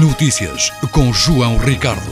Notícias com João Ricardo.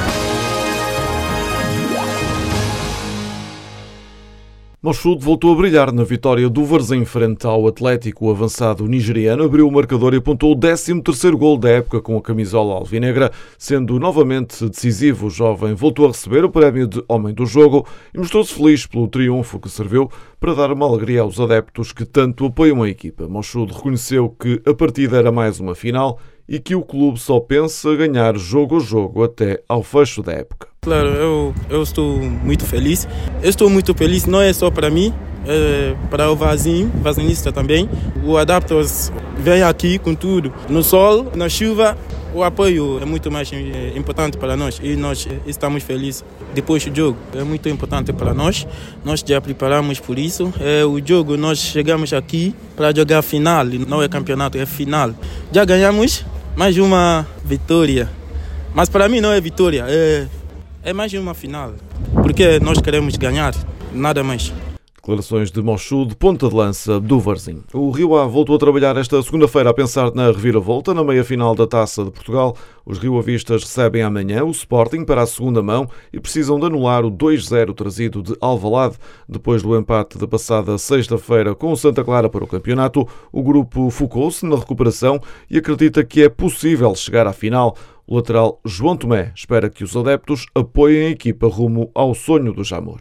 Moshood voltou a brilhar na vitória do Varzim frente ao Atlético. O avançado nigeriano abriu o marcador e apontou o 13º gol da época com a camisola alvinegra. Sendo novamente decisivo, o jovem voltou a receber o prémio de Homem do Jogo e mostrou-se feliz pelo triunfo que serviu para dar uma alegria aos adeptos que tanto apoiam a equipa. Moshood reconheceu que a partida era mais uma final e que o clube só pensa ganhar jogo a jogo até ao fecho da época. Claro, eu estou muito feliz. Eu estou muito feliz, não é só para mim, é para o varzinista também. O Adapters vem aqui com tudo. No sol, na chuva, o apoio é muito mais importante para nós e nós estamos felizes depois do jogo. É muito importante para nós. Nós já preparamos por isso. O jogo, nós chegamos aqui para jogar final, não é campeonato, é final. Já ganhamos mais uma vitória. Mas para mim não é vitória, é mais uma final, porque nós queremos ganhar, nada mais. Declarações de Moshood, ponta de lança do Varzim. O Rio Ave voltou a trabalhar esta segunda-feira a pensar na reviravolta na meia-final da Taça de Portugal. Os rioavistas recebem amanhã o Sporting para a segunda mão e precisam de anular o 2-0 trazido de Alvalade. Depois do empate da passada sexta-feira com o Santa Clara para o campeonato, o grupo focou-se na recuperação e acredita que é possível chegar à final. O lateral João Tomé espera que os adeptos apoiem a equipa rumo ao sonho do Jamor.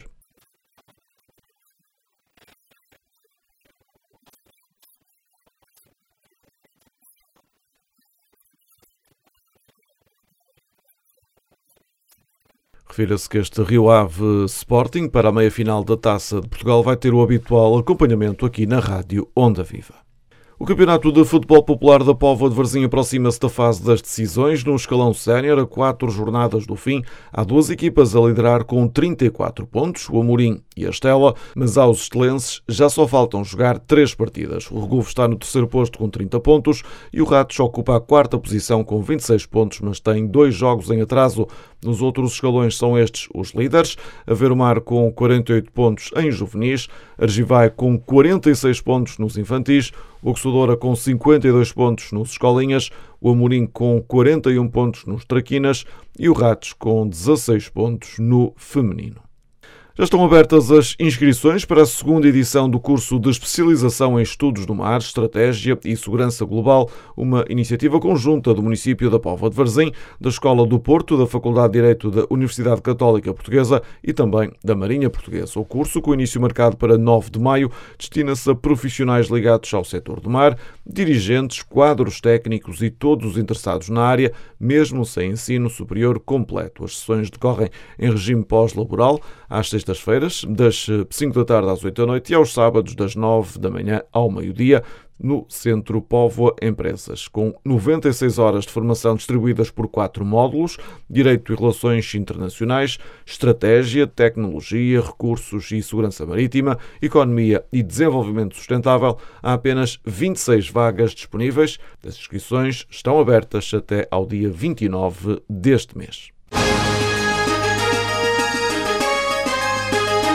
Refira-se que este Rio Ave Sporting para a meia-final da Taça de Portugal vai ter o habitual acompanhamento aqui na Rádio Onda Viva. O Campeonato de Futebol Popular da Póvoa de Varzim aproxima-se da fase das decisões. No escalão sénior, a 4 jornadas do fim, há 2 equipas a liderar com 34 pontos, o Amorim e a Estela, mas aos estelenses já só faltam jogar 3 partidas. O Regufo está no terceiro posto com 30 pontos e o Ratos ocupa a 4ª posição com 26 pontos, mas tem 2 jogos em atraso. Nos outros escalões são estes os líderes: Aveiro-Mar com 48 pontos em juvenis, Argivai com 46 pontos nos infantis, o Oxodora com 52 pontos nos escolinhas, o Amorim com 41 pontos nos traquinas e o Ratos com 16 pontos no feminino. Já estão abertas as inscrições para a segunda edição do curso de especialização em Estudos do Mar, Estratégia e Segurança Global, uma iniciativa conjunta do município da Póvoa de Varzim, da Escola do Porto, da Faculdade de Direito da Universidade Católica Portuguesa e também da Marinha Portuguesa. O curso, com início marcado para 9 de maio, destina-se a profissionais ligados ao setor do mar, dirigentes, quadros técnicos e todos os interessados na área, mesmo sem ensino superior completo. As sessões decorrem em regime pós-laboral, às sextas-feiras, das 5 da tarde às 8 da noite e aos sábados, das 9 da manhã ao meio-dia, no Centro Póvoa Empresas, com 96 horas de formação distribuídas por 4 módulos: Direito e Relações Internacionais, Estratégia, Tecnologia, Recursos e Segurança Marítima, Economia e Desenvolvimento Sustentável. Há apenas 26 vagas disponíveis. As inscrições estão abertas até ao dia 29 deste mês.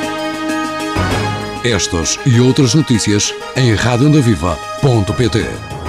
Estas e outras notícias em radioondaviva.pt.